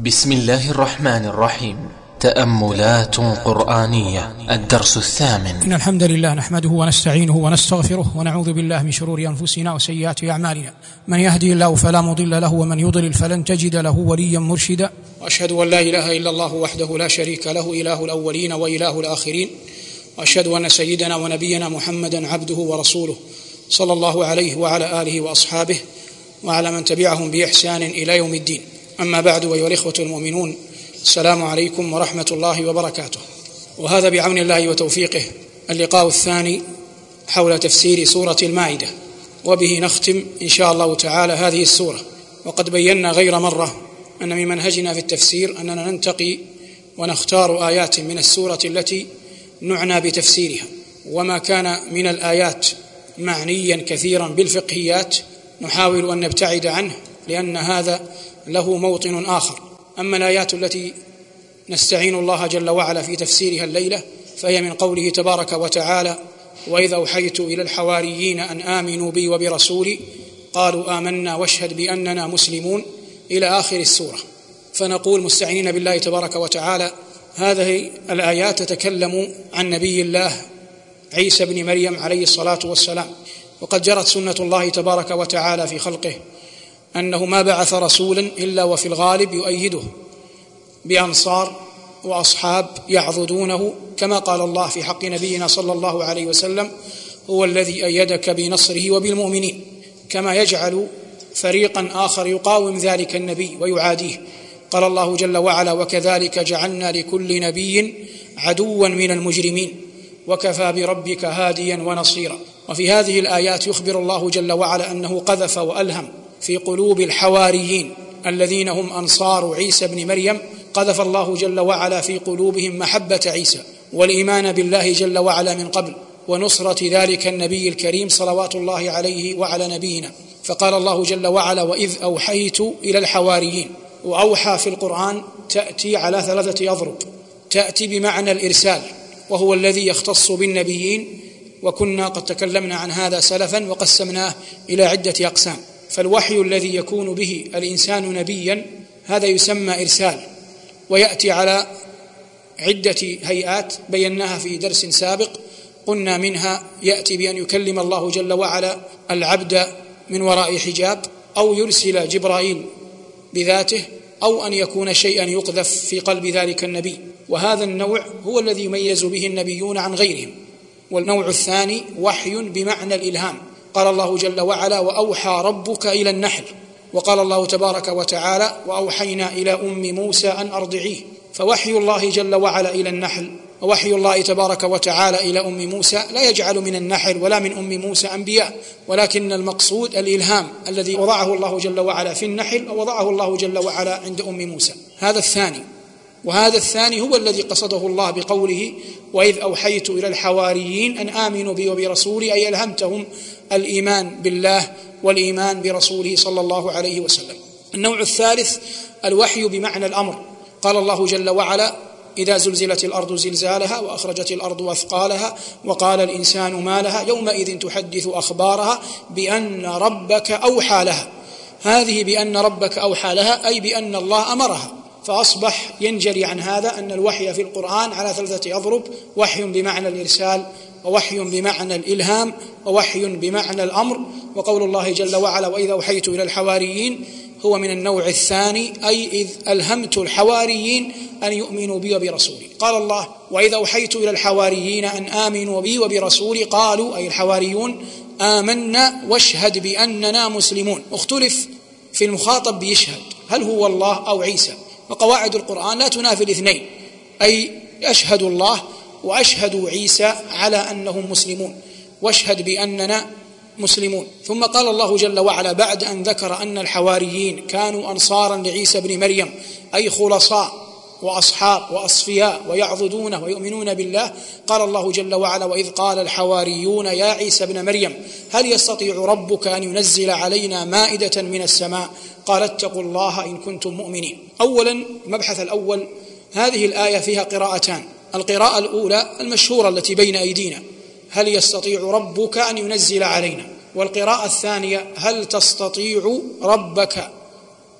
بسم الله الرحمن الرحيم. تأملات قرآنية. الدرس الثامن. إن الحمد لله نحمده ونستعينه ونستغفره ونعوذ بالله من شرور أنفسنا وسيئات أعمالنا. من يهدي الله فلا مضل له ومن يضلل فلن تجد له وليا مرشدا. وأشهد أن لا إله إلا الله وحده لا شريك له إله الأولين وإله الآخرين. وأشهد أن سيدنا ونبينا محمدا عبده ورسوله صلى الله عليه وعلى آله وأصحابه وعلى من تبعهم بإحسان إلى يوم الدين. أما بعد، أيها الإخوة المؤمنون، السلام عليكم ورحمة الله وبركاته. وهذا بعون الله وتوفيقه اللقاء الثاني حول تفسير سورة المائدة، وبه نختم إن شاء الله تعالى هذه السورة. وقد بينا غير مرة أن من منهجنا في التفسير أننا ننتقي ونختار آيات من السورة التي نعنى بتفسيرها، وما كان من الآيات معنيا كثيرا بالفقهيات نحاول أن نبتعد عنه، لأن هذا له موطن آخر. أما الآيات التي نستعين الله جل وعلا في تفسيرها الليلة فهي من قوله تبارك وتعالى: وإذا أوحيت إلى الحواريين أن آمنوا بي وبرسولي قالوا آمنا واشهد بأننا مسلمون، إلى آخر السورة. فنقول مستعينين بالله تبارك وتعالى هذه الآيات تتكلم عن نبي الله عيسى بن مريم عليه الصلاة والسلام. وقد جرت سنة الله تبارك وتعالى في خلقه أنه ما بعث رسولا إلا وفي الغالب يؤيده بأنصار وأصحاب يعضدونه، كما قال الله في حق نبينا صلى الله عليه وسلم: هو الذي أيدك بنصره وبالمؤمنين، كما يجعل فريقا آخر يقاوم ذلك النبي ويعاديه. قال الله جل وعلا: وكذلك جعلنا لكل نبي عدوا من المجرمين وكفى بربك هاديا ونصيرا. وفي هذه الآيات يخبر الله جل وعلا أنه قذف وألهم في قلوب الحواريين الذين هم أنصار عيسى بن مريم، قذف الله جل وعلا في قلوبهم محبة عيسى والإيمان بالله جل وعلا من قبل، ونصرة ذلك النبي الكريم صلوات الله عليه وعلى نبينا. فقال الله جل وعلا: وإذ أوحيت إلى الحواريين. وأوحى في القرآن تأتي على 3 أضرب. تأتي بمعنى الإرسال، وهو الذي يختص بالنبيين، وكنا قد تكلمنا عن هذا سلفا وقسمناه إلى عدة أقسام. فالوحي الذي يكون به الإنسان نبيا هذا يسمى إرسال، ويأتي على عدة هيئات بيناها في درس سابق. قلنا منها يأتي بأن يكلم الله جل وعلا العبد من وراء حجاب، أو يرسل جبرائيل بذاته، أو أن يكون شيئا يقذف في قلب ذلك النبي. وهذا النوع هو الذي يميز به النبيون عن غيرهم. والنوع الثاني وحي بمعنى الإلهام. قال الله جل وعلا: وأوحى ربك إلى النحل. وقال الله تبارك وتعالى: وأوحينا إلى أم موسى أن أرضعيه. فوحي الله جل وعلا إلى النحل ووحي الله تبارك وتعالى إلى أم موسى لا يجعل من النحل ولا من أم موسى أنبياء، ولكن المقصود الإلهام الذي وضعه الله جل وعلا في النحل ووضعه الله جل وعلا عند أم موسى. هذا الثاني. وهذا الثاني هو الذي قصده الله بقوله: وإذ أوحيت إلى الحواريين أن آمنوا بي وبرسولي، أي ألهمتهم الإيمان بالله والإيمان برسوله صلى الله عليه وسلم. النوع الثالث الوحي بمعنى الأمر. قال الله جل وعلا: إذا زلزلت الأرض زلزالها وأخرجت الأرض أثقالها وقال الإنسان ما لها يومئذ تحدث أخبارها بأن ربك أوحى لها. هذه بأن ربك أوحى لها أي بأن الله أمرها. فأصبح ينجلي عن هذا أن الوحي في القرآن على 3 أضرب: وحي بمعنى الإرسال، ووحي بمعنى الإلهام، ووحي بمعنى الأمر. وقول الله جل وعلا: وإذا أوحيت إلى الحواريين هو من النوع الثاني، أي إذ ألهمت الحواريين أن يؤمنوا بي وبرسولي. قال الله: وإذا أوحيت إلى الحواريين أن آمنوا بي وبرسولي قالوا، أي الحواريون، آمنا واشهد بأننا مسلمون. اختلف في المخاطب بيشهد هل هو الله أو عيسى، وقواعد القرآن لا تنافي الاثنين، أي أشهد الله وأشهد عيسى على أنهم مسلمون، واشهد بأننا مسلمون. ثم قال الله جل وعلا بعد أن ذكر أن الحواريين كانوا أنصارا لعيسى بن مريم، أي خلصاء وأصحاب وأصفياء ويعضدونه ويؤمنون بالله، قال الله جل وعلا: وإذ قال الحواريون يا عيسى بن مريم هل يستطيع ربك أن ينزل علينا مائدة من السماء؟ قال اتقوا الله إن كنتم مؤمنين. أولا، المبحث الأول، هذه الآية فيها قراءتان. القراءة الأولى المشهورة التي بين أيدينا: هل يستطيع ربك أن ينزل علينا. والقراءة الثانية: هل تستطيع ربك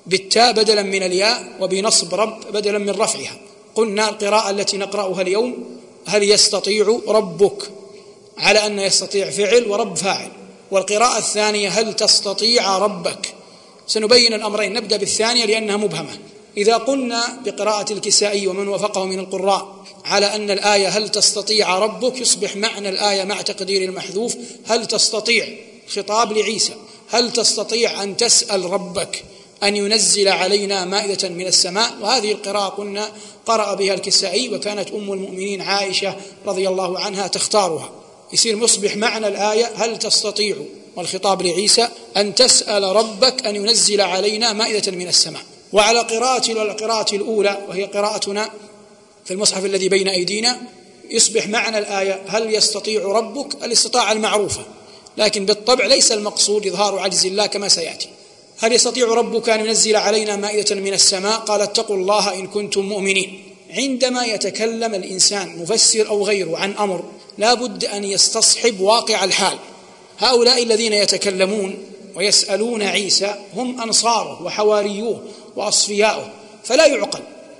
بالتاء بدلا من الياء وبنصب رب بدلا من رفعها. قلنا القراءة التي نقرأها اليوم هل يستطيع ربك، على أن يستطيع فعل ورب فاعل. والقراءة الثانية هل تستطيع ربك. سنبين الأمرين، نبدأ بالثانية لأنها مبهمة. إذا قلنا بقراءة الكسائي ومن وافقه من القراء على أن الآية هل تستطيع ربك، يصبح معنى الآية مع تقدير المحذوف هل تستطيع، خطاب لعيسى، هل تستطيع أن تسأل ربك أن ينزل علينا مائدة من السماء. وهذه القراءة قلنا قرأ بها الكسائي، وكانت أم المؤمنين عائشة رضي الله عنها تختارها. يصبح معنى الآية هل تستطيع، والخطاب لعيسى، أن تسأل ربك أن ينزل علينا مائدة من السماء. وعلى القراءة الأولى وهي قراءتنا في المصحف الذي بين أيدينا، يصبح معنى الآية هل يستطيع ربك، الاستطاعة المعروفة، لكن بالطبع ليس المقصود إظهار عجز الله كما سيأتي. هل يستطيع ربك أن ينزل علينا مائدة من السماء؟ قال اتقوا الله إن كنتم مؤمنين. عندما يتكلم الإنسان مفسر أو غيره عن أمر لا بد أن يستصحب واقع الحال. هؤلاء الذين يتكلمون ويسألون عيسى هم أنصاره وحواريوه وأصفياؤه، فلا يعقل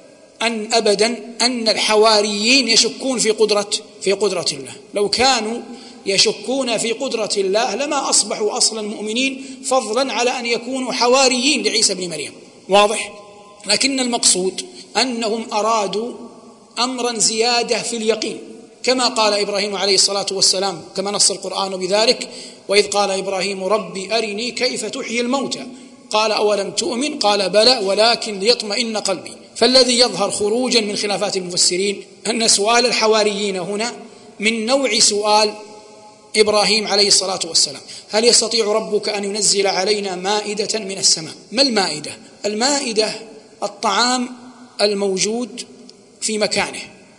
أن أبدا أن الحواريين يشكون في قدرة الله. لو كانوا يشكون في قدرة الله لما أصبحوا أصلا مؤمنين، فضلا على أن يكونوا حواريين لعيسى بن مريم. واضح؟ لكن المقصود أنهم أرادوا أمرا زيادة في اليقين، كما قال إبراهيم عليه الصلاة والسلام، كما نص القرآن بذلك: وإذ قال إبراهيم ربي أرني كيف تحيي الموتى قال أولم تؤمن قال بلى ولكن ليطمئن قلبي. فالذي يظهر خروجا من خلافات المفسرين أن سؤال الحواريين هنا من نوع سؤال إبراهيم عليه الصلاة والسلام: هل يستطيع ربك أن ينزل علينا مائدة من السماء؟ ما المائدة؟ المائدة الطعام الموجود في مكانه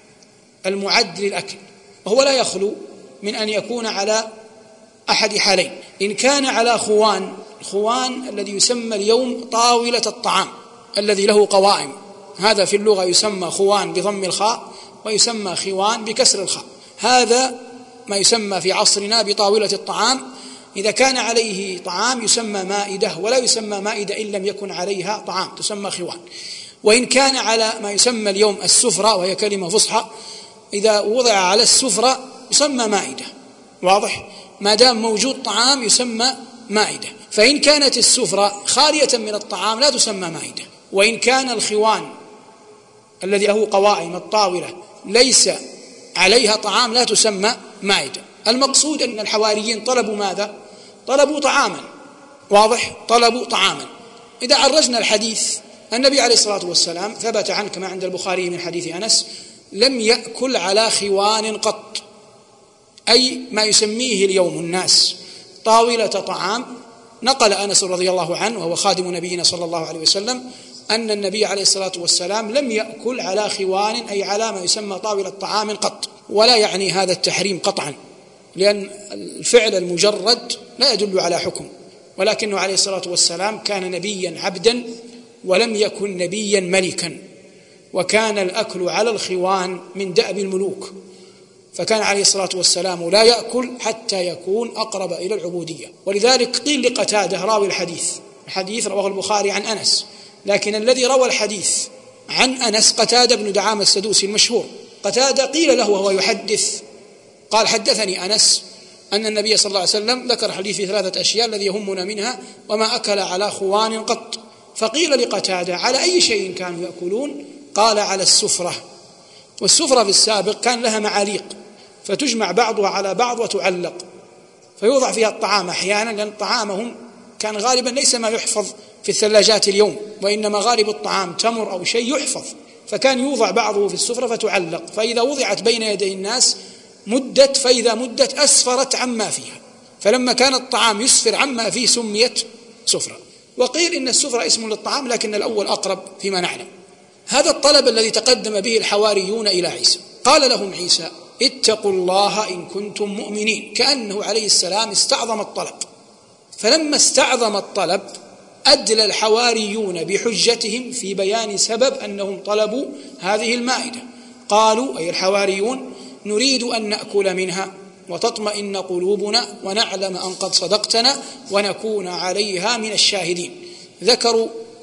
المعد للأكل، وهو لا يخلو من أن يكون على أحد حالين. إن كان على خوان الذي يسمى اليوم طاولة الطعام الذي له قوائم، هذا في اللغة يسمى خوان بضم الخاء، ويسمى خوان بكسر الخاء. هذا ما يسمى في عصرنا بطاولة الطعام. إذا كان عليه طعام يسمى مائدة، ولا يسمى مائدة إن لم يكن عليها طعام، تسمى خوان. وإن كان على ما يسمى اليوم السفرة، وهي كلمة فصحى، إذا وضع على السفرة يسمى مائدة. واضح؟ ما دام موجود طعام يسمى مائدة. فإن كانت السفرة خالية من الطعام لا تسمى مائدة. وإن كان الخوان الذي له قوائم الطاولة ليس عليها طعام لا تسمى مائدة. المقصود أن الحواريين طلبوا ماذا؟ طلبوا طعاما. واضح؟ طلبوا طعاما. إذا عرجنا الحديث، النبي عليه الصلاة والسلام ثبت عنه كما عند البخاري من حديث أنس: لم يأكل على خوان قط، أي ما يسميه اليوم الناس طاولة طعام. نقل أنس رضي الله عنه وهو خادم نبينا صلى الله عليه وسلم أن النبي عليه الصلاة والسلام لم يأكل على خوان، أي على ما يسمى طاولة طعام قط. ولا يعني هذا التحريم قطعا، لأن الفعل المجرد لا يدل على حكم، ولكنه عليه الصلاة والسلام كان نبيا عبدا ولم يكن نبيا ملكا، وكان الأكل على الخوان من دأب الملوك، فكان عليه الصلاة والسلام لا يأكل حتى يكون أقرب إلى العبودية. ولذلك قيل لقتادة راوي الحديث رواه البخاري عن أنس، لكن الذي روى الحديث عن أنس قتادة بن دعامة السدوسي المشهور. قتادة قيل له وهو يحدث قال: حدثني أنس أن النبي صلى الله عليه وسلم ذكر حديث في 3 أشياء الذي يهمنا منها وما أكل على خوان قط. فقيل لقتادة: على أي شيء كانوا يأكلون؟ قال: على السفرة. والسفرة في السابق كان لها معاليق فتجمع بعضها على بعض وتعلق، فيوضع فيها الطعام أحيانا، لأن طعامهم كان غالبا ليس ما يحفظ في الثلاجات اليوم، وإنما غالب الطعام تمر أو شيء يحفظ، فكان يوضع بعضه في السفرة فتعلق، فإذا وضعت بين يدي الناس مدت، فإذا مدت أسفرت عما فيها، فلما كان الطعام يسفر عما فيه سميت سفرة. وقيل إن السفرة اسم للطعام، لكن الأول أقرب فيما نعلم. هذا الطلب الذي تقدم به الحواريون إلى عيسى. قال لهم عيسى: اتقوا الله إن كنتم مؤمنين، كأنه عليه السلام استعظم الطلب. فلما استعظم الطلب أدلى الحواريون بحجتهم في بيان سبب أنهم طلبوا هذه المائدة. قالوا أي الحواريون: نريد أن نأكل منها وتطمئن قلوبنا ونعلم أن قد صدقتنا ونكون عليها من الشاهدين. ذكروا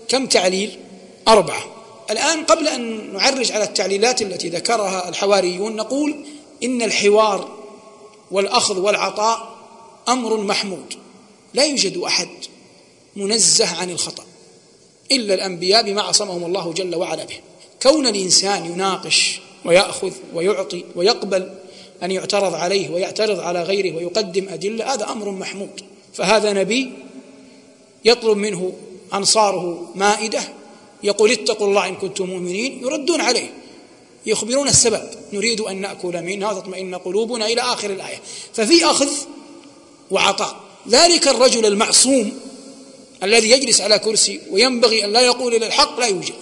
كم تعليل؟ 4. الآن قبل أن نعرج على التعليلات التي ذكرها الحواريون نقول إن الحوار والأخذ والعطاء أمر محمود، لا يوجد أحد منزه عن الخطأ إلا الأنبياء بما عصمهم الله جل وعلا به. كون الإنسان يناقش ويأخذ ويعطي ويقبل أن يعترض عليه ويعترض على غيره ويقدم أدلة، هذا أمر محمود. فهذا نبي يطلب منه أنصاره مائدة، يقول اتقوا الله إن كنتم مؤمنين، يردون عليه يخبرون السبب، نريد أن نأكل منها وتطمئن قلوبنا إلى آخر الآية. ففي أخذ وعطاء. ذلك الرجل المعصوم الذي يجلس على كرسي وينبغي أن لا يقول إلا الحق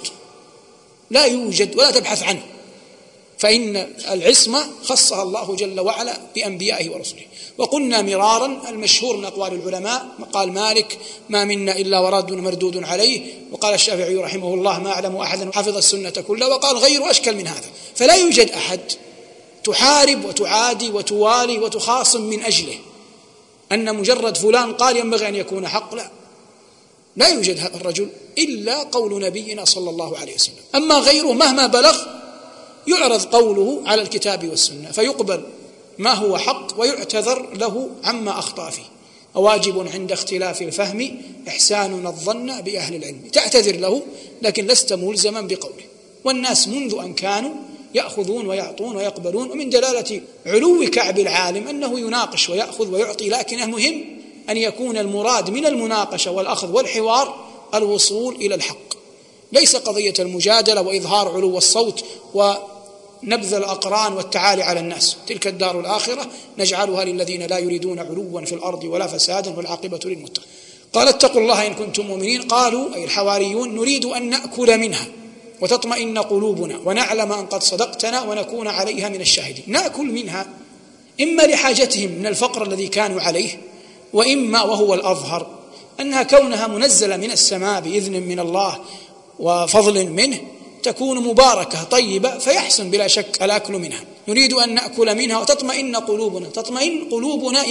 لا يوجد ولا تبحث عنه، فإن العصمة خصها الله جل وعلا بأنبيائه ورسله. وقلنا مرارا المشهور من أقوال العلماء، قال مالك ما منا إلا وراد مردود عليه، وقال الشافعي رحمه الله ما أعلم أحدا حفظ السنة كلها، وقال غير أشكل من هذا. فلا يوجد أحد تحارب وتعادي وتوالي وتخاصم من أجله أن مجرد فلان قال ينبغي أن يكون حق، لا يوجد هذا الرجل إلا قول نبينا صلى الله عليه وسلم. أما غيره مهما بلغ يعرض قوله على الكتاب والسنة فيقبل ما هو حق ويعتذر له عما أخطأ فيه. واجب عند اختلاف الفهم إحساننا الظن بأهل العلم، تعتذر له لكن لست ملزما بقوله. والناس منذ أن كانوا يأخذون ويعطون ويقبلون، ومن دلالة علو كعب العالم أنه يناقش ويأخذ ويعطي، لكن المهم أن يكون المراد من المناقشة والأخذ والحوار الوصول إلى الحق، ليس قضية المجادلة وإظهار علو الصوت ونبذ الأقران والتعالي على الناس. تلك الدار الآخرة نجعلها للذين لا يريدون علوا في الأرض ولا فسادا والعاقبة للمتقين. قال اتقوا الله إن كنتم مؤمنين. قالوا أي الحواريون نريد أن نأكل منها وتطمئن قلوبنا ونعلم أن قد صدقتنا ونكون عليها من الشاهدين. نأكل منها إما لحاجتهم من الفقر الذي كانوا عليه، وإما وهو الأظهر أنها كونها منزلة من السماء بإذن من الله وفضل منه تكون مباركة طيبة، فيحسن بلا شك الأكل منها. نريد أن نأكل منها وتطمئن قلوبنا. تطمئن قلوبنا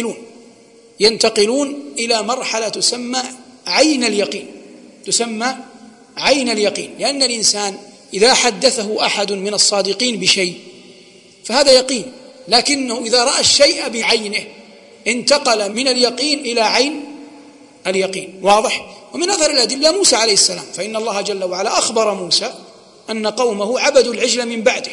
ينتقلون إلى مرحلة تسمى عين اليقين، لأن الإنسان إذا حدثه أحد من الصادقين بشيء فهذا يقين، لكنه إذا رأى الشيء بعينه انتقل من اليقين إلى عين اليقين. واضح؟ ومن أثر الأدلة موسى عليه السلام، فإن الله جل وعلا أخبر موسى أن قومه عبدوا العجل من بعده،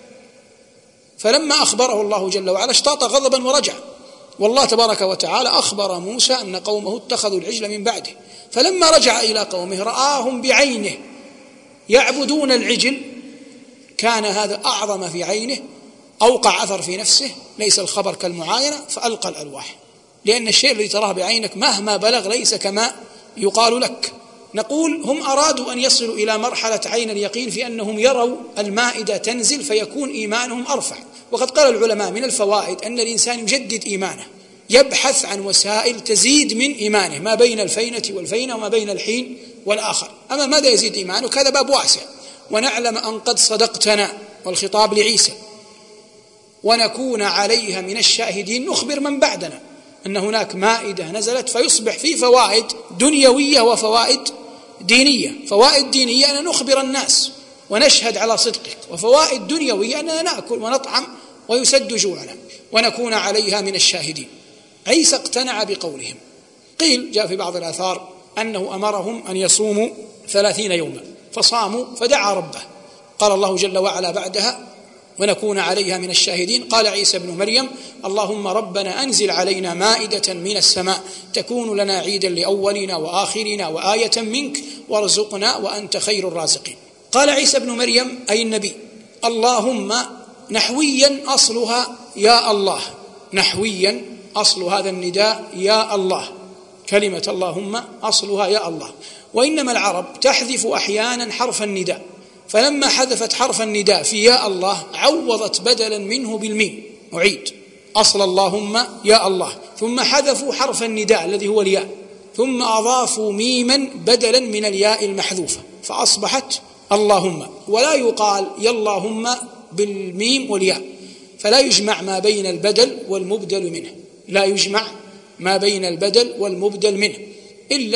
فلما أخبره الله جل وعلا اشتاط غضبا ورجع، والله تبارك وتعالى أخبر موسى أن قومه اتخذوا العجل من بعده، فلما رجع إلى قومه رآهم بعينه يعبدون العجل، كان هذا أعظم في عينه، أوقع أثر في نفسه، ليس الخبر كالمعاينة، فألقى الألواح، لأن الشيء الذي تراه بعينك مهما بلغ ليس كما يقال لك. نقول هم أرادوا أن يصلوا إلى مرحلة عين اليقين في أنهم يروا المائدة تنزل فيكون إيمانهم أرفع. وقد قال العلماء من الفوائد أن الإنسان يجدد إيمانه، يبحث عن وسائل تزيد من إيمانه ما بين الفينة والفينة وما بين الحين والآخر. أما ماذا يزيد إيمانه؟ هذا باب واسع. ونعلم أن قد صدقتنا، والخطاب لعيسى، ونكون عليها من الشاهدين، نخبر من بعدنا أن هناك مائدة نزلت، فيصبح في فوائد دنيوية وفوائد دينية. فوائد دينية أن نخبر الناس ونشهد على صدقك، وفوائد دنيوية أننا نأكل ونطعم ويسد جوعنا، ونكون عليها من الشاهدين. عيسى اقتنع بقولهم. قيل جاء في بعض الآثار أنه أمرهم أن يصوموا 30 يوما، فصاموا فدعا ربه. قال الله جل وعلا بعدها ونكون عليها من الشاهدين. قال عيسى بن مريم اللهم ربنا أنزل علينا مائدة من السماء تكون لنا عيدا لأولنا وآخرنا وآية منك وارزقنا وأنت خير الرازقين. قال عيسى بن مريم أي النبي اللهم، نحويا أصلها يا الله، نحويا أصل هذا النداء يا الله، كلمة اللهم أصلها يا الله. وإنما العرب تحذف أحيانا حرف النداء، فلما حذفت حرف النداء في يا الله عوضت بدلا منه بالميم. أعيد أصل اللهم يا الله، ثم حذفوا حرف النداء الذي هو الياء، ثم أضافوا ميما بدلا من الياء المحذوفة فأصبحت اللهم. ولا يقال يا اللهم بالميم والياء، فلا يجمع ما بين البدل والمبدل منه، لا يجمع ما بين البدل والمبدل منه إلا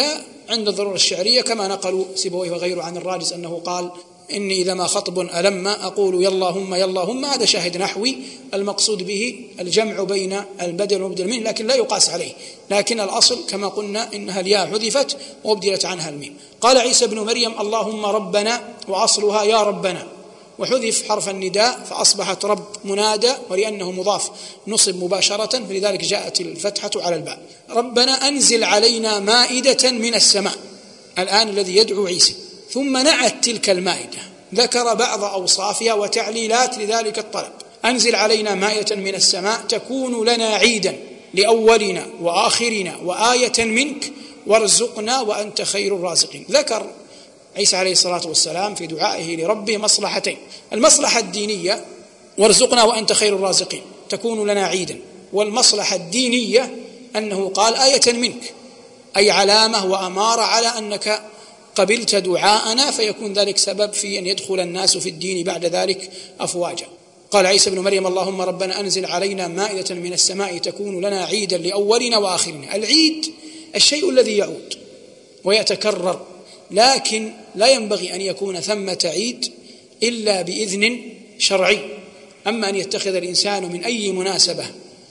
عند الضرورة الشعرية، كما نقلوا سيبويه وغيره عن الراجز أنه قال: إني إذا ما خطب ألم أقول يلاهم يلاهم. هذا شاهد نحوي، المقصود به الجمع بين البدل والمبدل منه، لكن لا يقاس عليه، لكن الأصل كما قلنا إنها الياء حذفت وابدلت عنها الميم. قال عيسى بن مريم: اللهم ربنا، وأصلها يا ربنا، وحذف حرف النداء فأصبحت رب منادى، ولأنه مضاف نصب مباشرة فلذلك جاءت الفتحة على الباء. ربنا أنزل علينا مائدة من السماء، الآن الذي يدعو عيسى. ثم نعت تلك المائدة، ذكر بعض أوصافها وتعليلات لذلك الطلب: أنزل علينا مائدة من السماء تكون لنا عيدا لأولنا وآخرنا وآية منك وارزقنا وأنت خير الرازقين. ذكر عيسى عليه الصلاة والسلام في دعائه لربه مصلحتين: المصلحة الدينية وارزقنا وأنت خير الرازقين تكون لنا عيدا، والمصلحة الدينية أنه قال آية منك، أي علامة وأمارة على أنك قبلت دعاءنا، فيكون ذلك سبب في أن يدخل الناس في الدين بعد ذلك أفواجا. قال عيسى بن مريم: اللهم ربنا أنزل علينا مائدة من السماء تكون لنا عيدا لأولنا وآخرنا. العيد الشيء الذي يعود ويتكرر، لكن لا ينبغي أن يكون ثمة عيد إلا بإذن شرعي. أما أن يتخذ الإنسان من أي مناسبة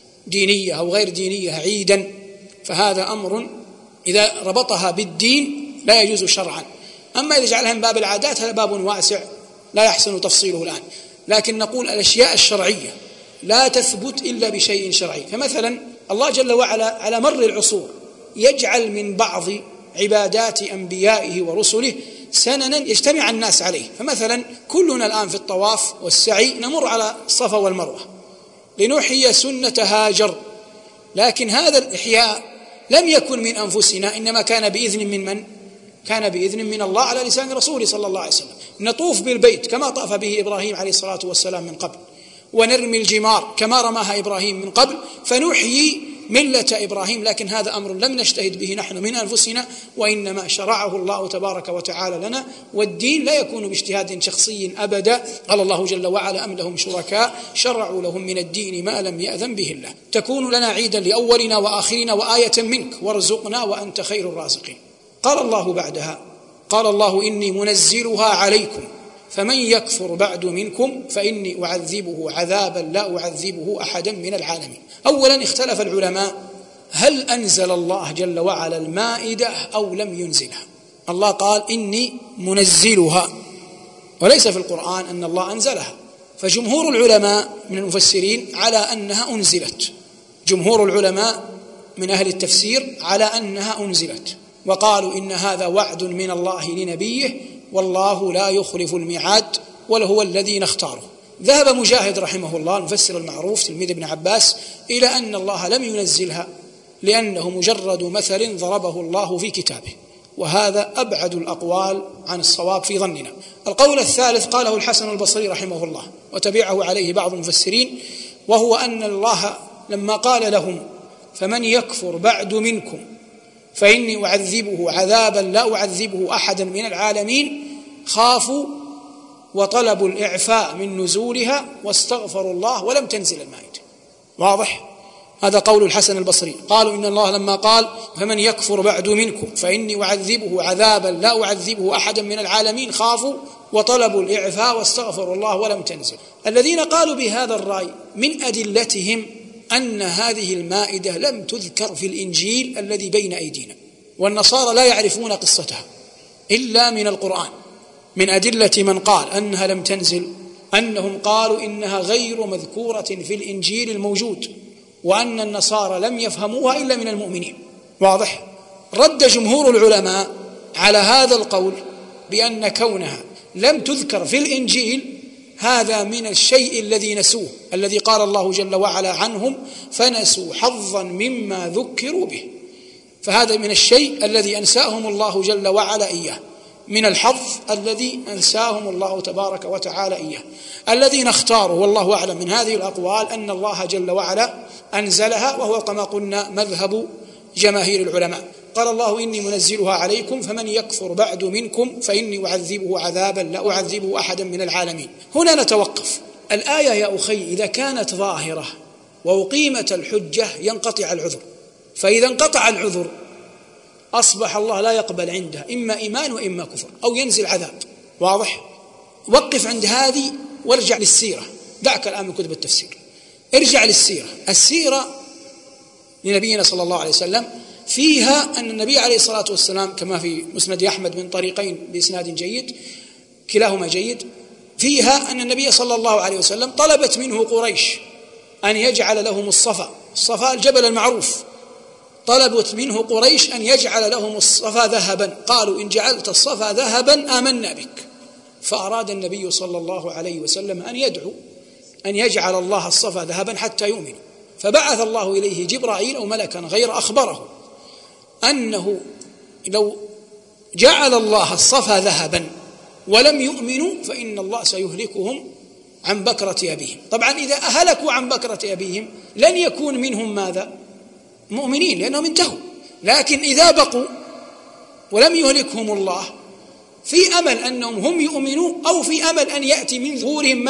دينية أو غير دينية عيدا فهذا أمر إذا ربطها بالدين لا يجوز شرعا. أما إذا جعلها من باب العادات هذا باب واسع لا يحسن تفصيله الآن، لكن نقول الأشياء الشرعية لا تثبت إلا بشيء شرعي. فمثلا الله جل وعلا على مر العصور يجعل من بعض عبادات أنبيائه ورسله سننا يجتمع الناس عليه. فمثلا كلنا الآن في الطواف والسعي نمر على الصفا والمروة لنحيي سنة هاجر، لكن هذا الإحياء لم يكن من أنفسنا، إنما كان بإذن من كان بإذن من الله على لسان رسوله صلى الله عليه وسلم. نطوف بالبيت كما طاف به إبراهيم عليه الصلاة والسلام من قبل، ونرمي الجمار كما رماها إبراهيم من قبل، فنحيي ملة إبراهيم. لكن هذا أمر لم نجتهد به نحن من أنفسنا، وإنما شرعه الله تبارك وتعالى لنا، والدين لا يكون باجتهاد شخصي أبدا. قال الله جل وعلا: أم لهم شركاء شرعوا لهم من الدين ما لم يأذن به الله تكون لنا عيدا لأولنا وآخرنا وآية منك وارزقنا وأنت خير الرازقين. قال الله بعدها: قال الله إني منزلها عليكم فمن يكفر بعد منكم فإني أعذبه عذابا لا أعذبه أحدا من العالمين. أولا اختلف العلماء هل أنزل الله جل وعلا المائدة أو لم ينزلها. الله قال إني منزلها، وليس في القرآن أن الله أنزلها. فجمهور العلماء من المفسرين على أنها أنزلت، جمهور العلماء من أهل التفسير على أنها أنزلت، وقالوا إن هذا وعد من الله لنبيه والله لا يخلف الميعاد وهو الذي نختاره. ذهب مجاهد رحمه الله المفسر المعروف تلميذ ابن عباس إلى أن الله لم ينزلها لأنه مجرد مثل ضربه الله في كتابه، وهذا أبعد الأقوال عن الصواب في ظننا. القول الثالث قاله الحسن البصري رحمه الله وتبعه عليه بعض المفسرين، وهو أن الله لما قال لهم فمن يكفر بعد منكم فإني أعذبه عذابا لا أعذبه أحدا من العالمين خافوا وطلبوا الإعفاء من نزولها واستغفروا الله ولم تنزل المائدة. واضح؟ هذا قول الحسن البصري. قالوا إن الله لما قال فمن يكفر بعد منكم فإني أعذبه عذابا لا أعذبه أحدا من العالمين خافوا وطلبوا الإعفاء واستغفروا الله ولم تنزل. الذين قالوا بهذا الرأي من أدلتهم أن هذه المائدة لم تذكر في الإنجيل الذي بين أيدينا، والنصارى لا يعرفون قصتها إلا من القرآن. من أدلة من قال أنها لم تنزل أنهم قالوا إنها غير مذكورة في الإنجيل الموجود، وأن النصارى لم يفهموها إلا من المؤمنين. واضح؟ رد جمهور العلماء على هذا القول بأن كونها لم تذكر في الإنجيل هذا من الشيء الذي نسوه، الذي قال الله جل وعلا عنهم فنسوا حظا مما ذكروا به. فهذا من الشيء الذي أنساهم الله جل وعلا إياه، من الحظ الذي أنساهم الله تبارك وتعالى إياه. الذين اختاروا والله أعلم من هذه الأقوال أن الله جل وعلا أنزلها، وهو كما قلنا مذهب جماهير العلماء. قال الله إني منزلها عليكم فمن يكفر بعد منكم فإني أعذبه عذابا لا أعذبه أحدا من العالمين. هنا نتوقف. الآية يا أخي إذا كانت ظاهرة وأقيمت الحجة ينقطع العذر، فإذا انقطع العذر أصبح الله لا يقبل عنده إما إيمان وإما كفر أو ينزل عذاب. واضح؟ وقف عند هذه وارجع للسيرة، دعك الآن من كتب التفسير، ارجع للسيرة. السيرة لنبينا صلى الله عليه وسلم فيها أن النبي عليه الصلاة والسلام كما في مسند أحمد من طريقين بإسناد جيد كلاهما جيد، فيها أن النبي صلى الله عليه وسلم طلبت منه قريش أن يجعل لهم الصفا الجبل المعروف، طلبت منه قريش أن يجعل لهم الصفا ذهبا، قالوا إن جعلت الصفا ذهبا آمنا بك. فأراد النبي صلى الله عليه وسلم أن يدعو أن يجعل الله الصفا ذهبا حتى يؤمنوا، فبعث الله إليه جبرائيل أو ملكا غير أخبره أنه لو جعل الله الصفا ذهبا ولم يؤمنوا فإن الله سيهلكهم عن بكرة أبيهم. طبعا إذا أهلكوا عن بكرة أبيهم لن يكون منهم ماذا؟ مؤمنين، لأنهم انتهوا. لكن إذا بقوا ولم يهلكهم الله في أمل أنهم هم يؤمنوا، أو في أمل أن يأتي من ظهورهم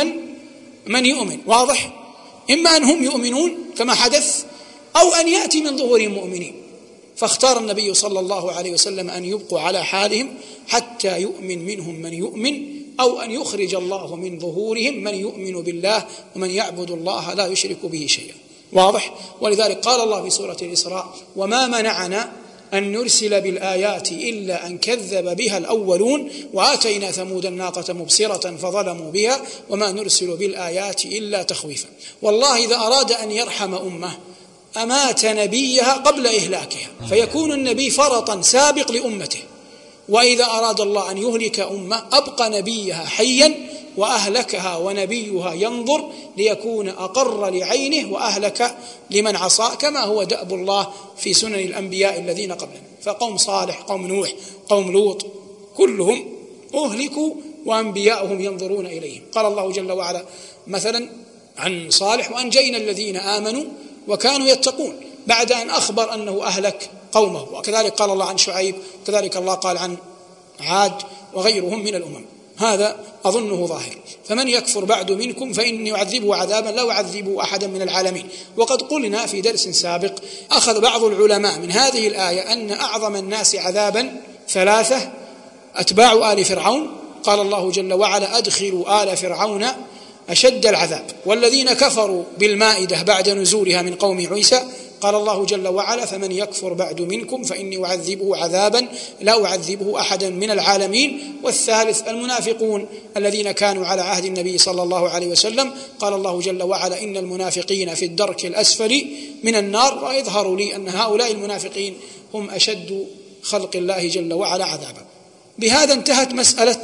من يؤمن. واضح؟ إما أن هم يؤمنون كما حدث، أو أن يأتي من ظهورهم مؤمنين. فاختار النبي صلى الله عليه وسلم أن يبقوا على حالهم حتى يؤمن منهم من يؤمن، أو أن يخرج الله من ظهورهم من يؤمن بالله ومن يعبد الله لا يشرك به شيئا. واضح؟ ولذلك قال الله في سورة الإسراء: وما منعنا أن نرسل بالآيات إلا أن كذب بها الأولون وآتينا ثمود الناقة مبصرة فظلموا بها وما نرسل بالآيات إلا تخويفا. والله إذا أراد أن يرحم أمة أمات نبيها قبل إهلاكها، فيكون النبي فرطا سابق لأمته. وإذا أراد الله أن يهلك أمة أبقى نبيها حيا وأهلكها ونبيها ينظر ليكون أقر لعينه وأهلك لمن عصى، كما هو دأب الله في سنن الأنبياء الذين قبلنا. فقوم صالح، قوم نوح، قوم لوط، كلهم أهلكوا وأنبياؤهم ينظرون إليهم. قال الله جل وعلا مثلا عن صالح: وأنجينا الذين آمنوا وكانوا يتقون، بعد أن أخبر أنه أهلك قومه. وكذلك قال الله عن شعيب، وكذلك الله قال عن عاد وغيرهم من الأمم. هذا أظنه ظاهر. فمن يكفر بعد منكم فإني أعذبه عذابا لا أعذبه أحدا من العالمين. وقد قلنا في درس سابق أخذ بعض العلماء من هذه الآية أن أعظم الناس عذابا ثلاثة: أتباع آل فرعون، قال الله جل وعلا: أدخلوا آل فرعون أشد العذاب، والذين كفروا بالمائدة بعد نزولها من قوم عيسى، قال الله جل وعلا: فمن يكفر بعد منكم فإني أعذبه عذابا لا أعذبه أحدا من العالمين. والثالث المنافقون الذين كانوا على عهد النبي صلى الله عليه وسلم، قال الله جل وعلا: إن المنافقين في الدرك الأسفل من النار. ويظهر لي أن هؤلاء المنافقين هم أشد خلق الله جل وعلا عذابا. بهذا انتهت مسألة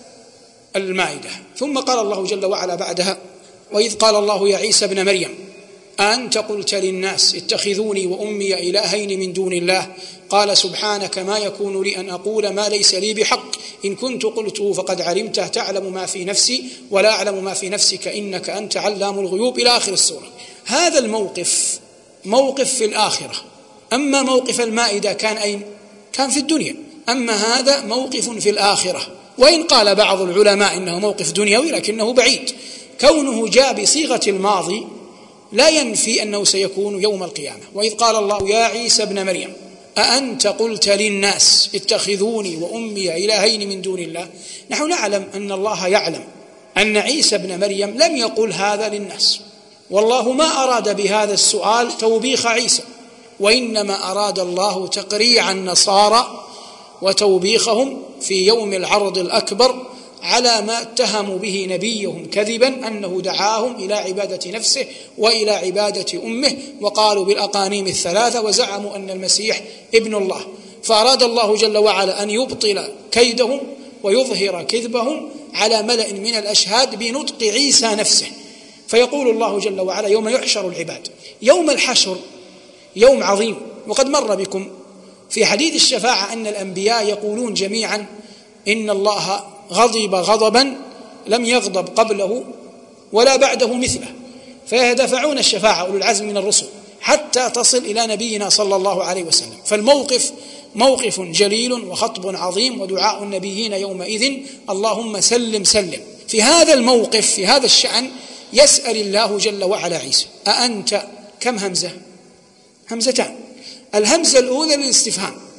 المائدة. ثم قال الله جل وعلا بعدها: وإذ قال الله يا عيسى ابن مريم أأنت قلت للناس اتخذوني وأمي إلهين من دون الله قال سبحانك ما يكون لي أن أقول ما ليس لي بحق إن كنت قلته فقد علمته تعلم ما في نفسي ولا أعلم ما في نفسك إنك أنت علام الغيوب إلى آخر السورة. هذا الموقف موقف في الآخرة. أما موقف المائدة كان أين؟ كان في الدنيا. أما هذا موقف في الآخرة. وإن قال بعض العلماء إنه موقف دنيوي لكنه بعيد. كونه جاء بصيغة الماضي لا ينفي أنه سيكون يوم القيامة. وإذ قال الله يا عيسى ابن مريم أأنت قلت للناس اتخذوني وأمي إلهين من دون الله. نحن نعلم أن الله يعلم أن عيسى ابن مريم لم يقل هذا للناس، والله ما أراد بهذا السؤال توبيخ عيسى، وإنما أراد الله تقريع النصارى وتوبيخهم في يوم العرض الأكبر على ما اتهموا به نبيهم كذبا أنه دعاهم إلى عبادة نفسه وإلى عبادة أمه، وقالوا بالأقانيم الثلاثة وزعموا أن المسيح ابن الله. فأراد الله جل وعلا أن يبطل كيدهم ويظهر كذبهم على ملأ من الأشهاد بنطق عيسى نفسه. فيقول الله جل وعلا يوم يحشر العباد. يوم الحشر يوم عظيم، وقد مر بكم في حديث الشفاعة أن الأنبياء يقولون جميعا إن الله غضب غضبا لم يغضب قبله ولا بعده مثله، فيدفعون الشفاعة أولو العزم من الرسل حتى تصل إلى نبينا صلى الله عليه وسلم. فالموقف موقف جليل وخطب عظيم، ودعاء النبيين يومئذ اللهم سلم سلم. في هذا الموقف في هذا الشأن يسأل الله جل وعلا عيسى أأنت، كم همزة؟ همزتان. الهمزة الأولى للاستفهام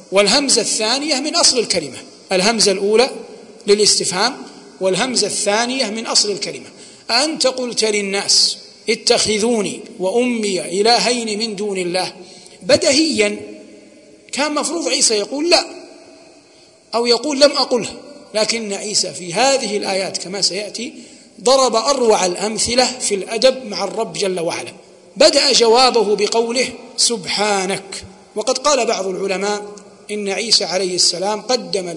والهمزة الثانية من أصل الكلمة. الهمزة الأولى للاستفهام والهمزة الثانية من أصل الكلمة. أنت قلت للناس اتخذوني وأمي إلهين من دون الله، بدهيا كان مفروض عيسى يقول لا أو يقول لم أقله، لكن عيسى في هذه الآيات كما سيأتي ضرب أروع الأمثلة في الأدب مع الرب جل وعلا. بدأ جوابه بقوله سبحانك. وقد قال بعض العلماء إن عيسى عليه السلام قدم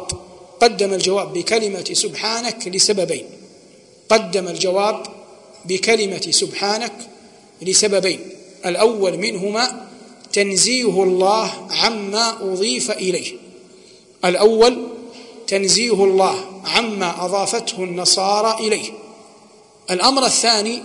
الجواب بكلمة سبحانك لسببين. قدم الجواب بكلمة سبحانك لسببين، الأول منهما تنزيه الله عما أضيف إليه، الأول تنزيه الله عما أضافته النصارى إليه. الأمر الثاني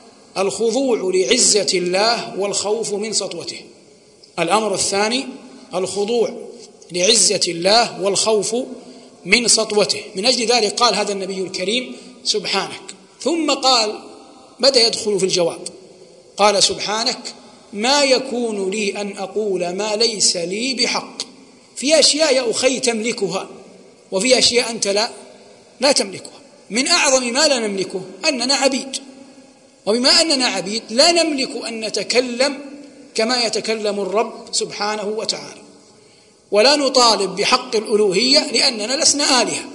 الخضوع لعزة الله والخوف من سطوته. الأمر الثاني الخضوع لعزة الله والخوف من سطوته. من أجل ذلك قال هذا النبي الكريم سبحانك، ثم قال بدأ يدخل في الجواب، قال سبحانك ما يكون لي أن أقول ما ليس لي بحق. في أشياء يا أخي تملكها وفي أشياء أنت لا تملكها. من أعظم ما لا نملكه أننا عبيد، وبما أننا عبيد لا نملك أن نتكلم كما يتكلم الرب سبحانه وتعالى، ولا نطالب بحق الألوهية لأننا لسنا آلهة،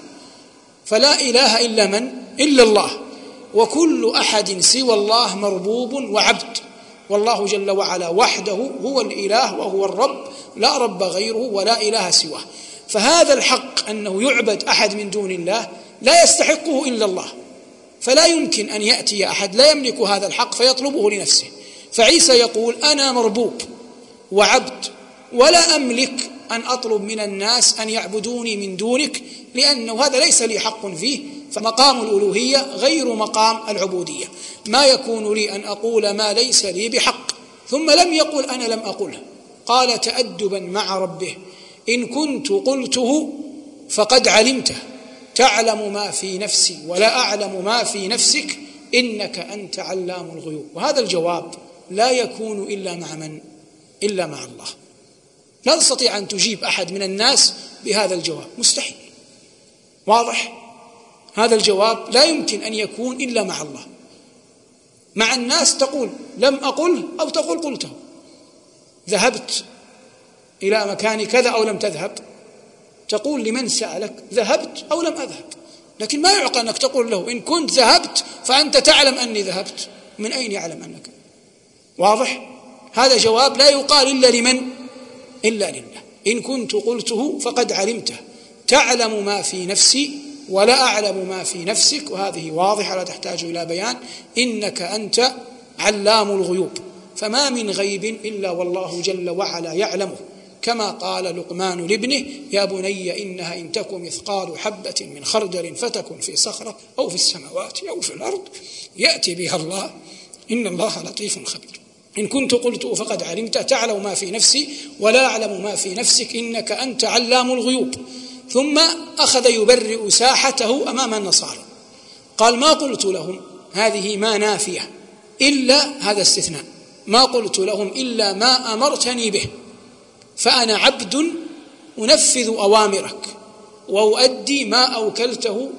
فلا إله إلا من؟ إلا الله، وكل أحد سوى الله مربوب وعبد، والله جل وعلا وحده هو الإله وهو الرب، لا رب غيره ولا إله سواه. فهذا الحق أنه يعبد أحد من دون الله لا يستحقه إلا الله، فلا يمكن أن يأتي أحد لا يملك هذا الحق فيطلبه لنفسه. فعيسى يقول أنا مربوب وعبد ولا أملك أن أطلب من الناس أن يعبدوني من دونك، لأنه هذا ليس لي حق فيه، فمقام الألوهية غير مقام العبودية. ما يكون لي أن أقول ما ليس لي بحق. ثم لم يقل أنا لم أقله، قال تأدبا مع ربه إن كنت قلته فقد علمته تعلم ما في نفسي ولا أعلم ما في نفسك إنك أنت علام الغيوب. وهذا الجواب لا يكون إلا مع من؟ إلا مع الله. لا تستطيع أن تجيب أحد من الناس بهذا الجواب، مستحيل. واضح؟ هذا الجواب لا يمكن أن يكون إلا مع الله. مع الناس تقول لم أقل أو تقول قلته، ذهبت إلى مكان كذا أو لم تذهب، تقول لمن سألك ذهبت أو لم أذهب، لكن ما يعقل أنك تقول له إن كنت ذهبت فأنت تعلم أني ذهبت. من أين يعلم أنك؟ واضح؟ هذا جواب لا يقال إلا لمن؟ إلا لله. إن كنت قلته فقد علمته تعلم ما في نفسي ولا أعلم ما في نفسك، وهذه واضحة لا تحتاج إلى بيان، إنك أنت علام الغيوب. فما من غيب إلا والله جل وعلا يعلمه، كما قال لقمان لابنه يا بني إنها إن تك مثقال حبة من خردل فتكن في صخرة أو في السماوات أو في الأرض يأتي بها الله إن الله لطيف خبير. إن كنت قلته فقد علمت تعلم ما في نفسي ولا أعلم ما في نفسك إنك أنت علام الغيوب. ثم أخذ يبرئ ساحته أمام النصارى، قال ما قلت لهم، هذه ما نافية إلا هذا استثناء، ما قلت لهم إلا ما أمرتني به، فأنا عبد أنفذ أوامرك وأؤدي ما أوكلته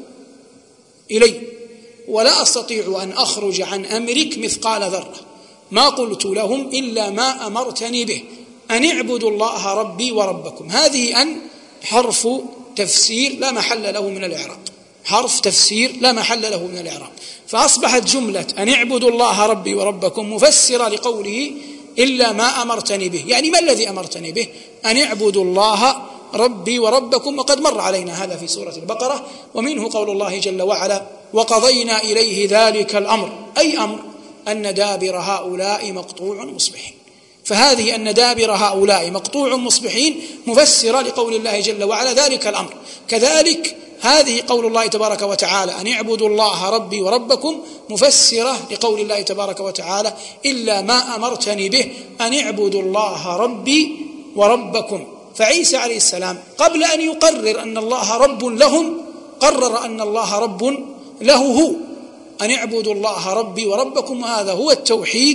إلي، ولا أستطيع أن أخرج عن أمرك مثقال ذرة. ما قلت لهم إلا ما أمرتني به أن اعبدوا الله ربي وربكم. هذه أن حرف تفسير لا محل له من الإعراب، حرف تفسير لا محل له من الإعراب، فأصبحت جملة أن اعبدوا الله ربي وربكم مفسرة لقوله إلا ما أمرتني به. يعني ما الذي أمرتني به؟ أن اعبدوا الله ربي وربكم، وقد مر علينا هذا في سورة البقرة. ومنه قول الله جل وعلا وقضينا إليه ذلك الأمر، أي أمر؟ أن دابر هؤلاء مقطوع مصبحين. فهذه أن دابر هؤلاء مقطوع مصبحين مفسرة لقول الله جل وعلا ذلك الأمر. كذلك هذه قول الله تبارك وتعالى أن اعبدوا الله ربي وربكم مفسرة لقول الله تبارك وتعالى إلا ما أمرتني به أن اعبدوا الله ربي وربكم. فعيسى عليه السلام قبل أن يقرر أن الله رب لهم قرر أن الله رب له هو، أن اعبدوا الله ربي وربكم. وهذا هو التوحيد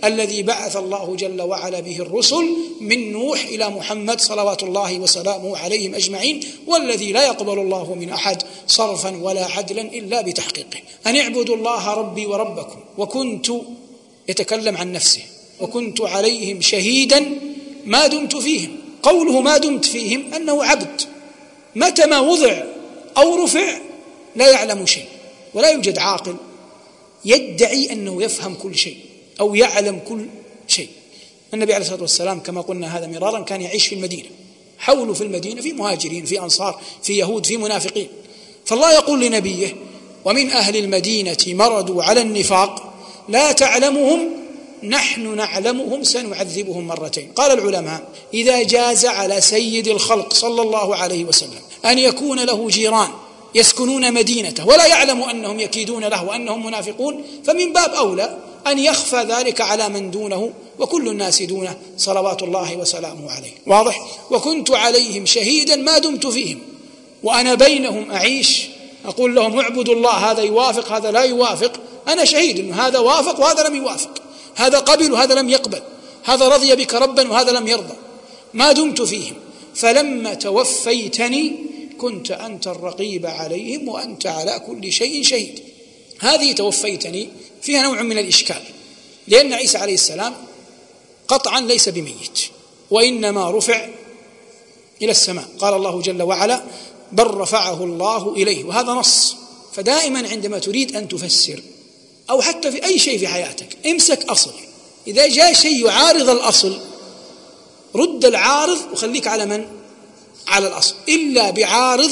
الذي بعث الله جل وعلا به الرسل من نوح إلى محمد صلوات الله وسلامه عليهم أجمعين، والذي لا يقبل الله من أحد صرفا ولا عدلا إلا بتحقيقه. أن اعبدوا الله ربي وربكم وكنت، يتكلم عن نفسه، وكنت عليهم شهيدا ما دمت فيهم. قوله ما دمت فيهم أنه عبد، متى ما وضع أو رفع لا يعلم شيء، ولا يوجد عاقل يدعي أنه يفهم كل شيء أو يعلم كل شيء. النبي عليه الصلاة والسلام كما قلنا هذا مرارا كان يعيش في المدينة، حوله في المدينة في مهاجرين، في أنصار، في يهود، في منافقين. فالله يقول لنبيه: ومن أهل المدينة مردوا على النفاق لا تعلمهم نحن نعلمهم سنعذبهم مرتين. قال العلماء: إذا جاز على سيد الخلق صلى الله عليه وسلم أن يكون له جيران يسكنون مدينته ولا يعلم أنهم يكيدون له وأنهم منافقون، فمن باب أولى أن يخفى ذلك على من دونه، وكل الناس دونه صلوات الله وسلامه عليه. واضح؟ وكنت عليهم شهيدا ما دمت فيهم، وأنا بينهم أعيش، أقول لهم اعبدوا الله، هذا يوافق هذا لا يوافق، أنا شهيد أن هذا وافق وهذا لم يوافق، هذا قبل وهذا لم يقبل، هذا رضي بك ربا وهذا لم يرضى، ما دمت فيهم. فلما توفيتني كنت أنت الرقيب عليهم وأنت على كل شيء شهيد. هذه توفيتني فيها نوع من الإشكال، لأن عيسى عليه السلام قطعا ليس بميت، وإنما رفع إلى السماء. قال الله جل وعلا: بل رفعه الله إليه، وهذا نص. فدائما عندما تريد أن تفسر أو حتى في أي شيء في حياتك امسك أصل، إذا جاء شيء يعارض الأصل رد العارض وخليك على من؟ على الأصل، إلا بعارض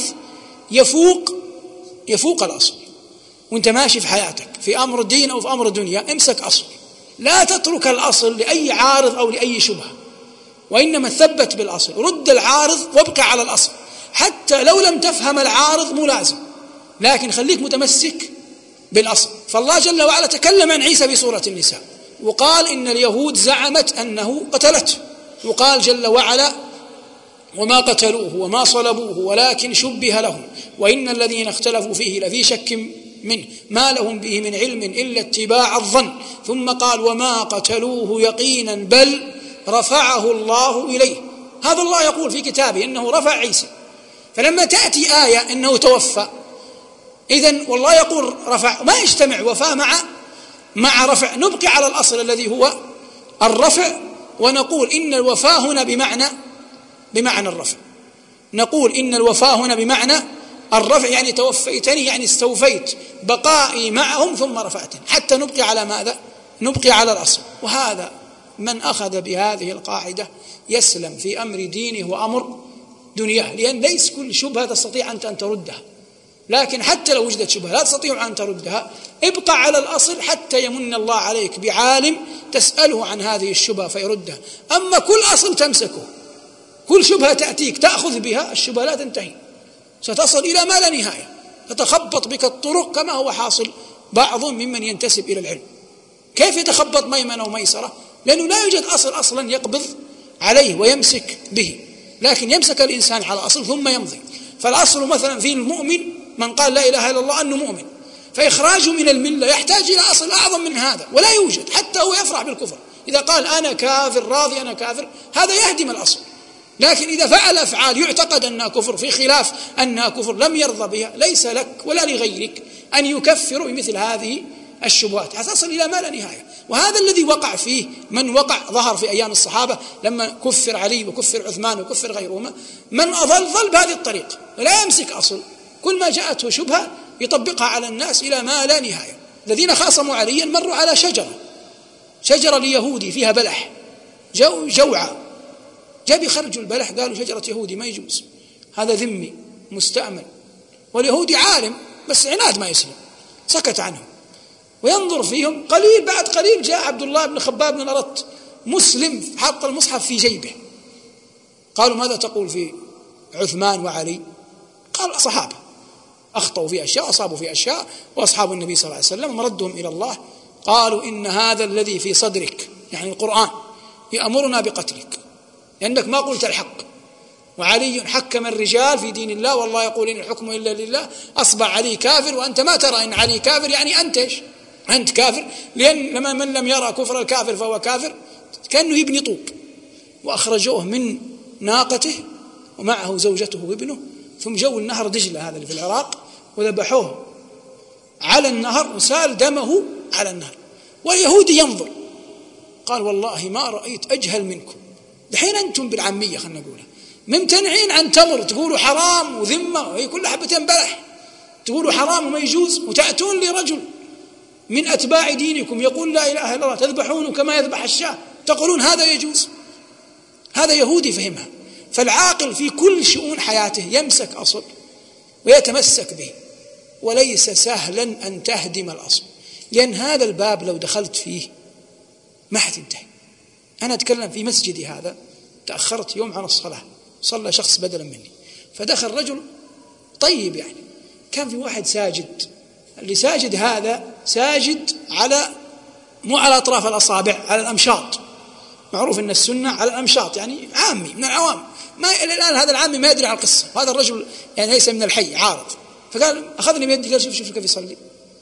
يفوق الأصل. وانت ماشي في حياتك في أمر الدين أو في أمر الدنيا امسك أصل، لا تترك الأصل لأي عارض أو لأي شبهة، وإنما ثبت بالأصل، رد العارض وابقى على الأصل، حتى لو لم تفهم العارض ملازم، لكن خليك متمسك بالأصل. فالله جل وعلا تكلم عن عيسى بسورة النساء وقال إن اليهود زعمت أنه قتلته، وقال جل وعلا: وما قتلوه وما صلبوه ولكن شبه لهم وإن الذين اختلفوا فيه لفي شك منه ما لهم به من علم إلا اتباع الظن. ثم قال: وما قتلوه يقينا بل رفعه الله إليه. هذا الله يقول في كتابه إنه رفع عيسى، فلما تأتي آية إنه توفى، إذن والله يقول رفع، ما يجتمع وفاء مع رفع. نبقي على الأصل الذي هو الرفع، ونقول إن الوفاء هنا بمعنى الرفع. نقول إن الوفاء هنا بمعنى الرفع، يعني توفيتني يعني استوفيت بقائي معهم ثم رفعتني، حتى نبقي على ماذا؟ نبقي على الأصل. وهذا من أخذ بهذه القاعدة يسلم في أمر دينه وأمر دنياه، لأن ليس كل شبهة تستطيع أنت أن تردها، لكن حتى لو وجدت شبهة لا تستطيع أن تردها، ابقى على الأصل حتى يمن الله عليك بعالم تسأله عن هذه الشبهة فيردها. أما كل أصل تمسكه، كل شبهة تأتيك تأخذ بها، الشبهة لا تنتهي، ستصل إلى ما لا نهاية، تتخبط بك الطرق كما هو حاصل بعض ممن ينتسب إلى العلم. كيف يتخبط ميمنة وميسرة؟ لأنه لا يوجد أصلا يقبض عليه ويمسك به، لكن يمسك الإنسان على أصل ثم يمضي. فالأصل مثلا في المؤمن من قال لا إله إلا الله أنه مؤمن، فإخراجه من الملة يحتاج إلى أصل أعظم من هذا، ولا يوجد، حتى هو يفرح بالكفر. إذا قال أنا كافر راضي أنا كافر، هذا يهدم الأصل. لكن إذا فعل أفعال يعتقد أنها كفر في خلاف أنها كفر لم يرضى بها، ليس لك ولا لغيرك أن يكفروا بمثل هذه الشبهات، هتصل إلى ما لا نهاية. وهذا الذي وقع فيه من وقع، ظهر في أيام الصحابة لما كفر علي وكفر عثمان وكفر غيرهما، من ظل بهذه الطريقة ولا يمسك أصل، كل ما جاءته شبهة يطبقها على الناس إلى ما لا نهاية. الذين خاصموا عليا مروا على شجرة ليهودي فيها بلح جوعة، جاء يخرجوا البلح، قالوا شجرة يهودي ما يجوز، هذا ذمي مستأمن، واليهودي عالم بس عناد ما يسلم، سكت عنهم وينظر فيهم. قليل بعد قليل جاء عبد الله بن خباب بن الأرت مسلم حط المصحف في جيبه، قالوا ماذا تقول في عثمان وعلي؟ قال صحابة أخطأوا في أشياء أصابوا في أشياء، وأصحاب النبي صلى الله عليه وسلم مردهم إلى الله. قالوا إن هذا الذي في صدرك يعني القرآن يأمرنا بقتلك لأنك ما قلت الحق، وعلي حكم الرجال في دين الله والله يقول إن الحكم إلا لله، أصبح علي كافر وأنت ما ترى إن علي كافر، يعني أنت أنت كافر، لأن لما من لم يرى كفر الكافر فهو كافر، كأنه يبني طوب. وأخرجوه من ناقته ومعه زوجته وابنه، ثم جو النهر دجلة هذا اللي في العراق وذبحوه على النهر وسال دمه على النهر، واليهودي ينظر قال والله ما رأيت أجهل منكم. دحين أنتم بالعامية خلنا نقولها ممتنعين عن تمر، تقولوا حرام وذمة وهي كل حبتين بلح، تقولوا حرام وما يجوز، وتأتون لرجل من أتباع دينكم يقول لا إله إلا الله تذبحونه كما يذبح الشاة، تقولون هذا يجوز. هذا يهودي فهمها. فالعاقل في كل شؤون حياته يمسك أصل ويتمسك به، وليس سهلا أن تهدم الأصل، لأن هذا الباب لو دخلت فيه ما حتنتهي. أنا أتكلم في مسجدي هذا، تأخرت يوم عن الصلاة، صلى شخص بدلا مني، فدخل رجل طيب يعني، كان في واحد ساجد، اللي ساجد هذا ساجد مو على أطراف الأصابع، على الأمشاط. معروف أن السنة على الأمشاط، يعني عامي من العوام، ما إلى الآن هذا العامي ما يدري عن القصة، هذا الرجل يعني ليس من الحي، عارض. فقال أخذني بيدي قال شوف كيف يصلي،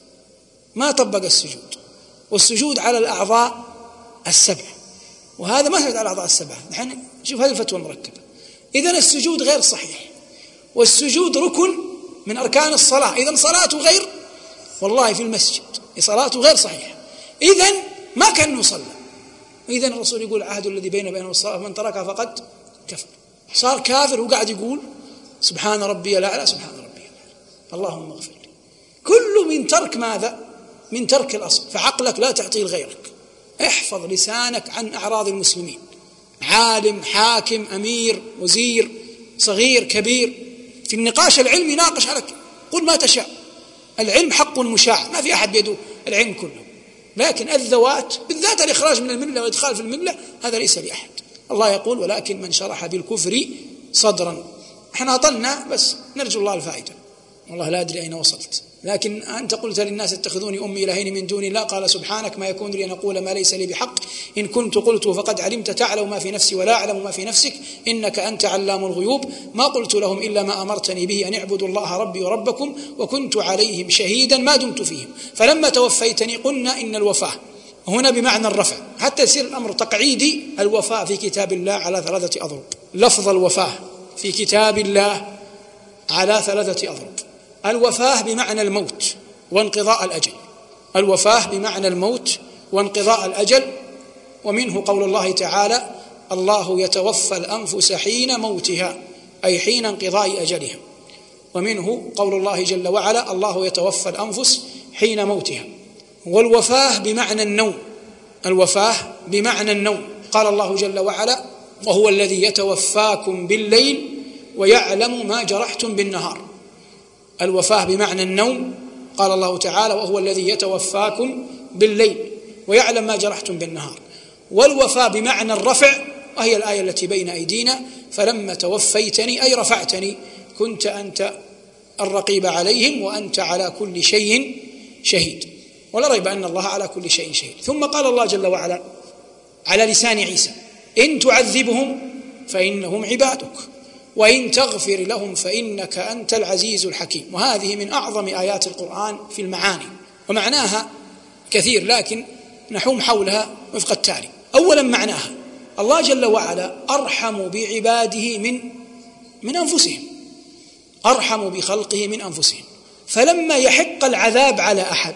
ما طبق السجود، والسجود على الأعضاء السبع، وهذا ما سجد على الأعضاء السبعة. نحن شوف هذه الفتوى المركبة. إذن السجود غير صحيح، والسجود ركن من أركان الصلاة، إذن صلاته غير، والله في المسجد صلاته غير صحيحة، إذن ما كان يصلى. إذن الرسول يقول عهد الذي بينه الصلاة من تركها فقد كفر. صار كافر وقاعد يقول سبحان ربي الأعلى سبحان ربي الأعلى اللهم اغفر لي. كله من ترك ماذا؟ من ترك الأصل. فعقلك لا تعطيه لغيرك، احفظ لسانك عن أعراض المسلمين، عالم حاكم أمير وزير صغير كبير، في النقاش العلمي ناقش عليك، قل ما تشاء، العلم حق مشاع، ما في أحد بيده العلم كله، لكن الذوات بالذات الإخراج من الملة والإدخال في الملة هذا ليس لأحد. الله يقول ولكن من شرح بالكفر صدرا. احنا أطلنا بس نرجو الله الفائدة، والله لا أدري أين وصلت. لكن أنت قلت للناس اتخذوني أمي إلهين من دون الله، قال سبحانك ما يكون لي أن أقول ما ليس لي بحق، إن كنت قلته فقد علمت تعلم ما في نفسي ولا أعلم ما في نفسك إنك أنت علام الغيوب. ما قلت لهم إلا ما أمرتني به أن اعبدوا الله ربي وربكم وكنت عليهم شهيدا ما دمت فيهم فلما توفيتني. قلنا إن الوفاة هنا بمعنى الرفع، حتى يصير الأمر تقعيدي. الوفاة في كتاب الله على 3 أضرب، لفظ الوفاة في كتاب الله على 3 أضرب. الوفاة بمعنى الموت وانقضاء الأجل، الوفاة بمعنى الموت وانقضاء الأجل. ومنه قول الله تعالى الله يتوفى الأنفس حين موتها، أي حين انقضاء أجلها. ومنه قول الله جل وعلا الله يتوفى الأنفس حين موتها. والوفاة بمعنى النوم، الوفاة بمعنى النوم. قال الله جل وعلا وهو الذي يتوفاكم بالليل ويعلم ما جرحتم بالنهار. الوفاة بمعنى النوم، قال الله تعالى وهو الذي يتوفاكم بالليل ويعلم ما جرحتم بالنهار. والوفاة بمعنى الرفع، وهي الآية التي بين أيدينا فلما توفيتني أي رفعتني كنت أنت الرقيب عليهم وأنت على كل شيء شهيد. ولا ريب أن الله على كل شيء شهيد. ثم قال الله جل وعلا على لسان عيسى إن تعذبهم فإنهم عبادك وإن تغفر لهم فإنك أنت العزيز الحكيم. وهذه من أعظم آيات القرآن في المعاني، ومعناها كثير لكن نحوم حولها وفق التالي. أولا معناها الله جل وعلا أرحم بعباده من أنفسهم، أرحم بخلقه من أنفسهم. فلما يحق العذاب على أحد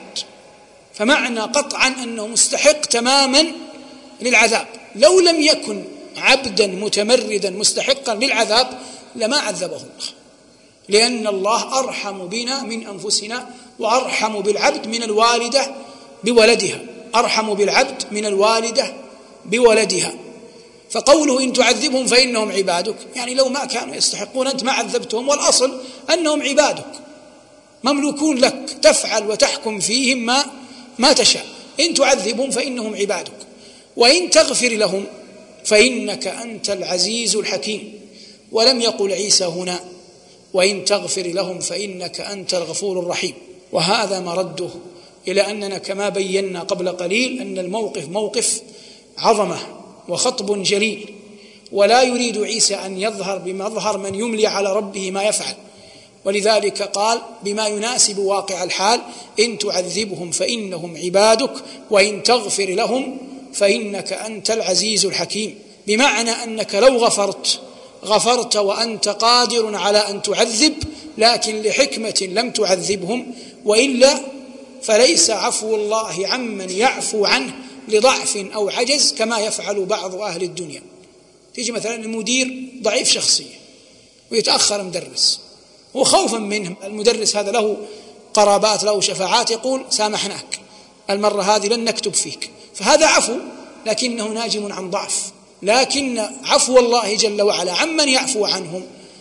فمعنى قطعا أنه مستحق تماما للعذاب. لو لم يكن عبدا متمردا مستحقا للعذاب لما عذبه الله، لأن الله أرحم بنا من أنفسنا وأرحم بالعبد من الوالدة بولدها، أرحم بالعبد من الوالدة بولدها. فقوله إن تعذبهم فإنهم عبادك، يعني لو ما كانوا يستحقون أنت ما عذبتهم، والأصل أنهم عبادك مملوكون لك، تفعل وتحكم فيهم ما تشاء. إن تعذبهم فإنهم عبادك وإن تغفر لهم فإنك أنت العزيز الحكيم. ولم يقل عيسى هنا وإن تغفر لهم فإنك أنت الغفور الرحيم. وهذا مرده إلى أننا كما بينا قبل قليل أن الموقف موقف عظمة وخطب جليل، ولا يريد عيسى أن يظهر بمظهر من يملي على ربه ما يفعل، ولذلك قال بما يناسب واقع الحال: إن تعذبهم فإنهم عبادك وإن تغفر لهم فإنك أنت العزيز الحكيم، بمعنى أنك لو غفرت وأنت قادر على أن تعذب، لكن لحكمة لم تعذبهم، وإلا فليس عفو الله عمن يعفو عنه لضعف أو عجز كما يفعل بعض أهل الدنيا. تيجي مثلا المدير ضعيف شخصية ويتأخر مدرس، وخوفا منه المدرس هذا له قرابات له شفاعات، يقول سامحناك المرة هذه لن نكتب فيك، فهذا عفو لكنه ناجم عن ضعف. لكن عفو الله جل وعلا عمن يعفو عنهم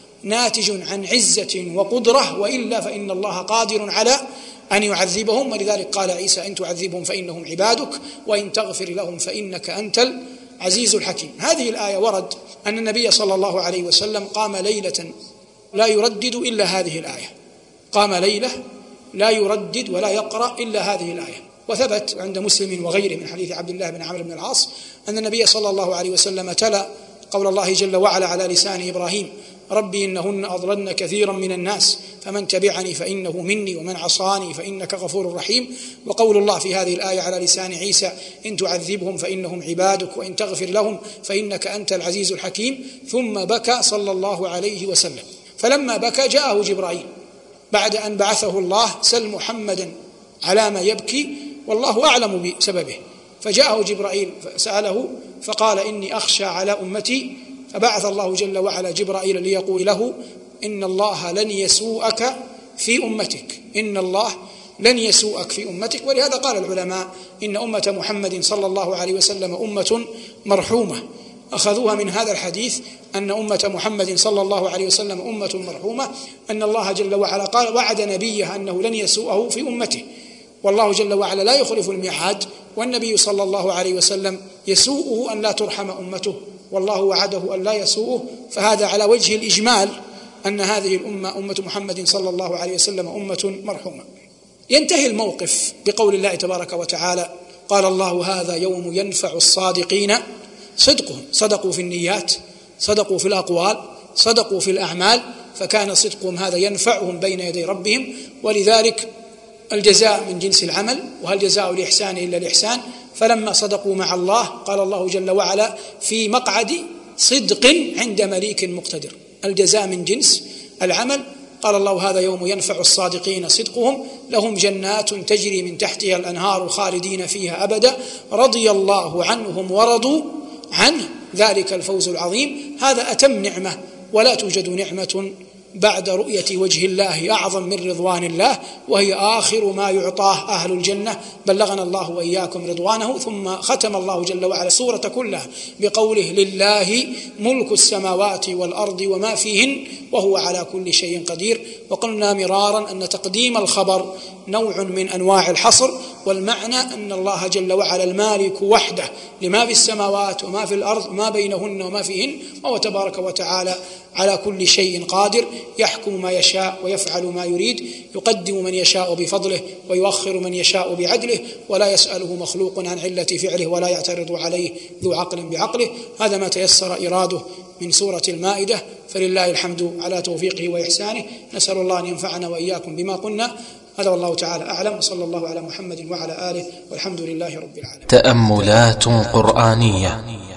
ناتج عن عزة وقدرة، وإلا فإن الله قادر على أن يعذبهم. ولذلك قال عيسى: إن تعذبهم فإنهم عبادك وإن تغفر لهم فإنك أنت العزيز الحكيم. هذه الآية ورد أن النبي صلى الله عليه وسلم قام ليلة لا يردد إلا هذه الآية، قام ليلة لا يردد ولا يقرأ إلا هذه الآية. وثبت عند مسلم وغيره من حديث عبد الله بن عمرو بن العاص أن النبي صلى الله عليه وسلم تلا قول الله جل وعلا على لسان إبراهيم: ربي إنهن أضللن كثيرا من الناس فمن تبعني فإنه مني ومن عصاني فإنك غفور رحيم. وقول الله في هذه الآية على لسان عيسى: إن تعذبهم فإنهم عبادك وإن تغفر لهم فإنك أنت العزيز الحكيم. ثم بكى صلى الله عليه وسلم، فلما بكى جاءه جبرائيل بعد أن بعثه الله: سل محمدا على ما يبكي والله أعلم بسببه. فجاءه جبرائيل فسأله فقال: إني أخشى على أمتي. فبعث الله جل وعلا جبرائيل ليقول له: إن الله لن يسوءك في أمتك، إن الله لن يسوءك في أمتك. ولهذا قال العلماء إن أمة محمد صلى الله عليه وسلم أمة مرحومة، أخذوها من هذا الحديث أن أمة محمد صلى الله عليه وسلم أمة مرحومة، أن الله جل وعلا قال وعد نبيه أنه لن يسوءه في أمته، والله جل وعلا لا يخلف الميعاد، والنبي صلى الله عليه وسلم يسوءه أن لا ترحم أمته، والله وعده أن لا يسوءه. فهذا على وجه الإجمال أن هذه الأمة أمة محمد صلى الله عليه وسلم أمة مرحومة. ينتهي الموقف بقول الله تبارك وتعالى: قال الله هذا يوم ينفع الصادقين صدقهم، صدقوا في النيات، صدقوا في الأقوال، صدقوا في الأعمال، فكان صدقهم هذا ينفعهم بين يدي ربهم. ولذلك الجزاء من جنس العمل، وهل جزاء الإحسان إلا الإحسان. فلما صدقوا مع الله قال الله جل وعلا: في مقعد صدق عند مليك مقتدر. الجزاء من جنس العمل. قال الله هذا يوم ينفع الصادقين صدقهم لهم جنات تجري من تحتها الأنهار خالدين فيها أبدا رضي الله عنهم ورضوا عنه ذلك الفوز العظيم. هذا أتم نعمة، ولا توجد نعمة بعد رؤية وجه الله أعظم من رضوان الله، وهي آخر ما يعطاه أهل الجنة. بلغنا الله وإياكم رضوانه. ثم ختم الله جل وعلا السورة كلها بقوله: لله ملك السماوات والأرض وما فيهن وهو على كل شيء قدير. وقلنا مرارا أن تقديم الخبر نوع من أنواع الحصر، والمعنى أن الله جل وعلا المالك وحده لما في السماوات وما في الأرض ما بينهن وما فيهن، وهو تبارك وتعالى على كل شيء قادر، يحكم ما يشاء ويفعل ما يريد، يقدم من يشاء بفضله ويؤخر من يشاء بعدله، ولا يسأله مخلوق عن علة فعله ولا يعترض عليه ذو عقل بعقله. هذا ما تيسر إراده من سورة المائدة، فلله الحمد على توفيقه وإحسانه. نسأل الله أن ينفعنا وإياكم بما قلنا. هذا والله تعالى أعلم، وصلى الله على محمد وعلى آله، والحمد لله رب العالمين. تأملات قرآنية.